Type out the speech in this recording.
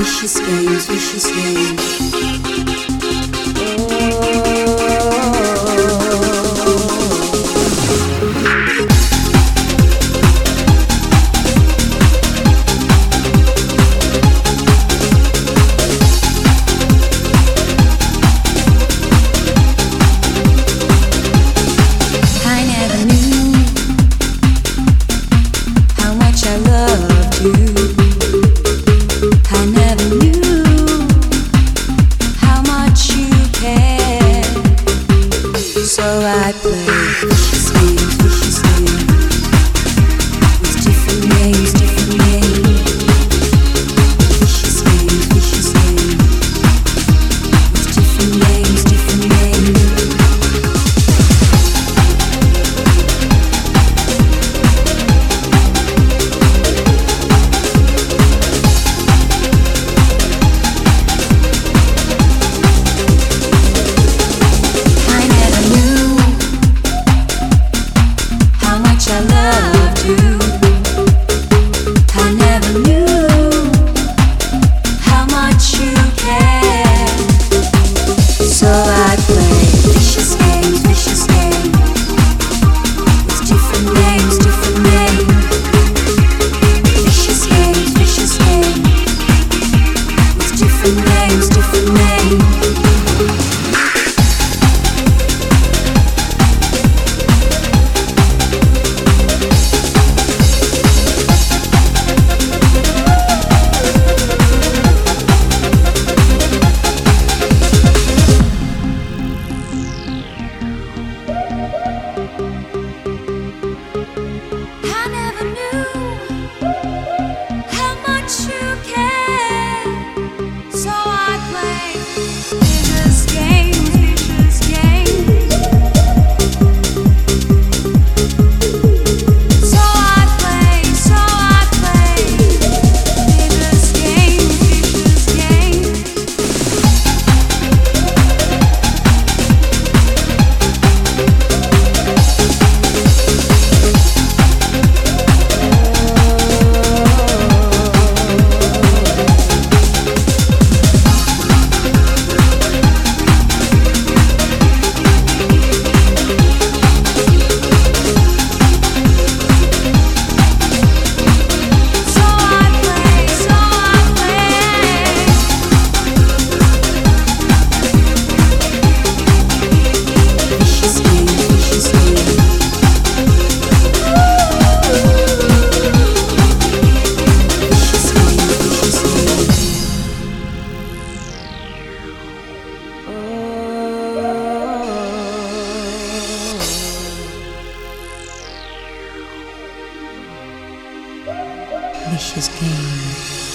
Vicious games, vicious games. I never knew how much I loved you. I never knew how much you cared. So I played vicious games, vicious games. With different names, different names. Vicious games, vicious games. With different names, different names. I never knew how much I loved you. I never knew how much you cared. So I played vicious games, vicious games. With different names, different names. Vicious games, vicious games. With different names, different names. I never knew how much you cared. So I played vicious games, vicious games. So I played vicious games, vicious games. So I played Vicious games, vicious games. Vicious games, vicious games. Vicious games.